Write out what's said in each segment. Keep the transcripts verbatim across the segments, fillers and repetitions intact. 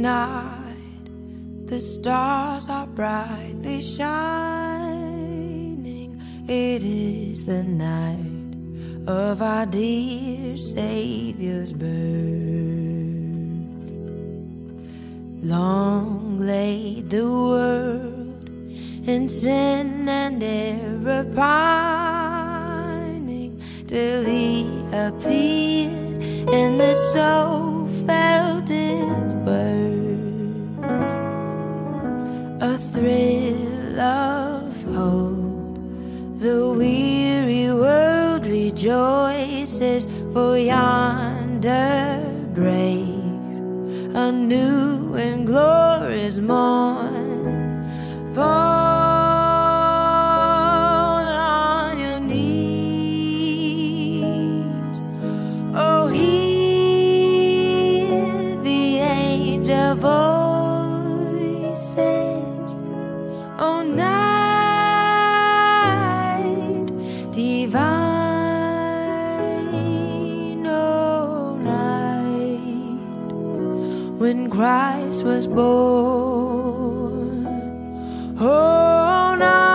night, the stars are brightly shining. It is the night of our dear Savior's birth. Long lay the world in sin and error pining, till He appeared and the soul felt its worth. A thrill of hope, the weary world rejoices, for yonder breaks a new and glorious morn. Fall on your knees, oh, hear the angel voices, oh, night divine, oh, night when Christ was born. Oh,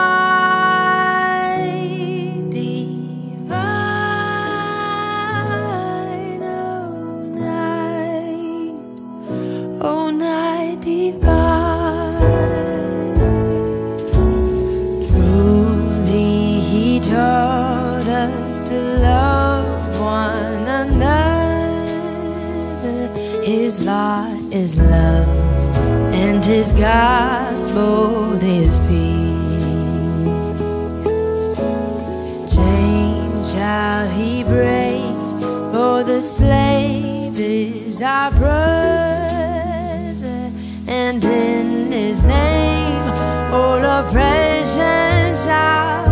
night divine, oh, night, oh, night divine. Truly He taught us to love one another. His law is love, and His gospel is peace. Chains shall He break, for the slave is our brother, and in His name all oppression shall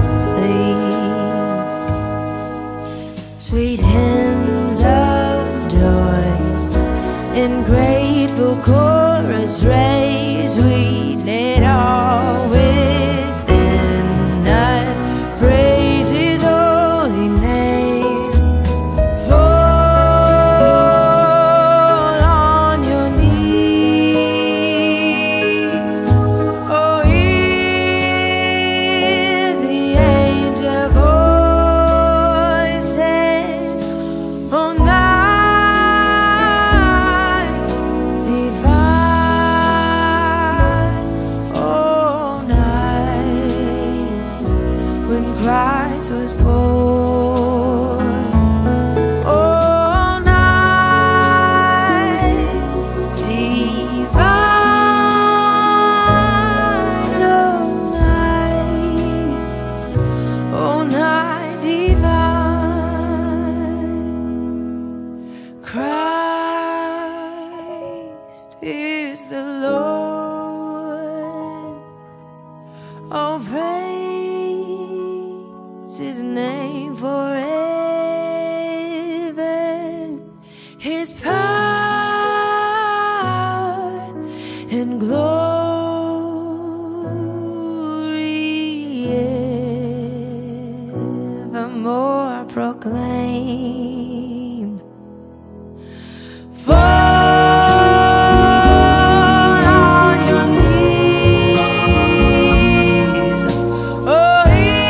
cease. Sweet hymns of joy in grateful chorus raise, we let all within us praise His holy name. Fall on your knees, oh, hear the angel voices, oh, night divine, oh, night when Christ was born. Oh, night divine, oh, night, oh, night divine. Christ is the Lord. Oh, praise His name forever. His power and glory evermore proclaimed. Fall on your knees, oh,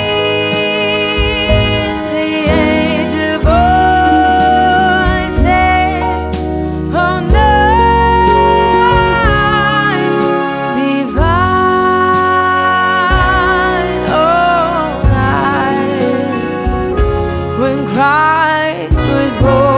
hear the angel voices, oh, night divine, oh, night when Christ was born.